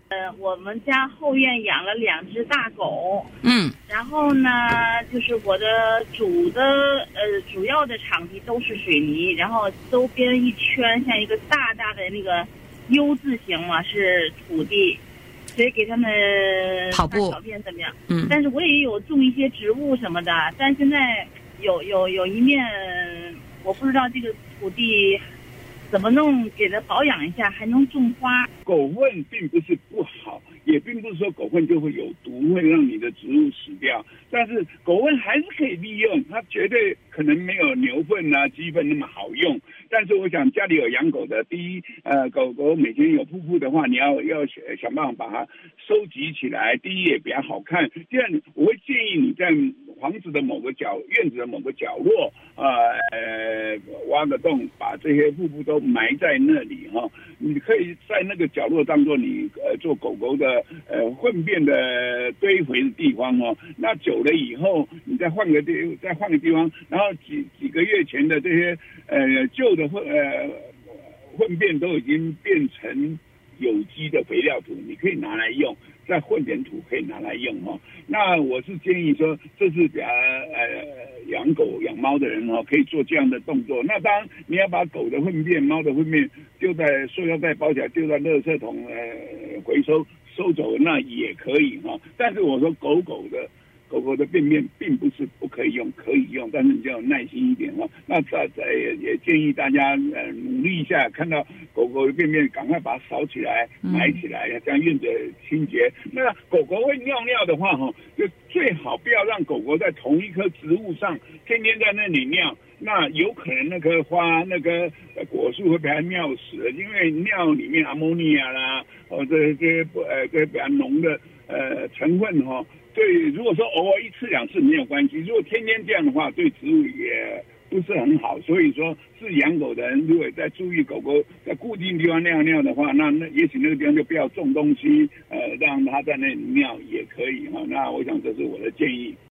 我们家后院养了2只大狗，然后呢，就是我的主要的场地都是水泥，然后周边一圈像一个大大的那个 U 字形嘛，是土地，所以给他们跑步小便怎么样？但是我也有种一些植物什么的，但现在有一面我不知道这个土地怎么弄，给它保养一下，还能种花。 狗粪并不是不好，也并不是说狗粪就会有毒，会让你的植物死掉。但是狗粪还是可以利用，它绝对可能没有牛粪啊、鸡粪那么好用。但是我想家里有养狗的，第一，狗狗每天有瀑布的话，你要想办法把它收集起来。第一也比较好看。第二，我会建议你在房子的某个院子的某个角落，挖个洞，把这些瀑布都埋在那里哈。你可以在那个角落当做你做狗狗的粪便的堆肥的地方哦。那久了以后，你再换个地方，然后几个月前的这些旧的粪便都已经变成有机的肥料土，你可以拿来用，再混点土可以拿来用哈。那我是建议说，这是比较养狗养猫的人可以做这样的动作。那当然你要把狗的粪便、猫的粪便丢在塑料袋包起来，丢在垃圾桶回收走，那也可以哈。但是我说狗狗的便便并不是不可以用，可以用，但是你就要耐心一点哈。那也建议大家努力一下，看到狗狗的便便赶快把它扫起来、埋起来，这样院子清洁。那狗狗会尿尿的话就最好不要让狗狗在同一棵植物上天天在那里尿，那有可能那棵花、那个果树会被它尿死了，因为尿里面阿莫尼亚啦，这些比较浓的成分对，如果说偶尔1次2次没有关系，如果天天这样的话，对植物也不是很好。所以说，是养狗的人如果在注意狗狗在固定地方尿的话，那也许那个地方就不要种东西，让它在那里尿也可以哈。那我想这是我的建议。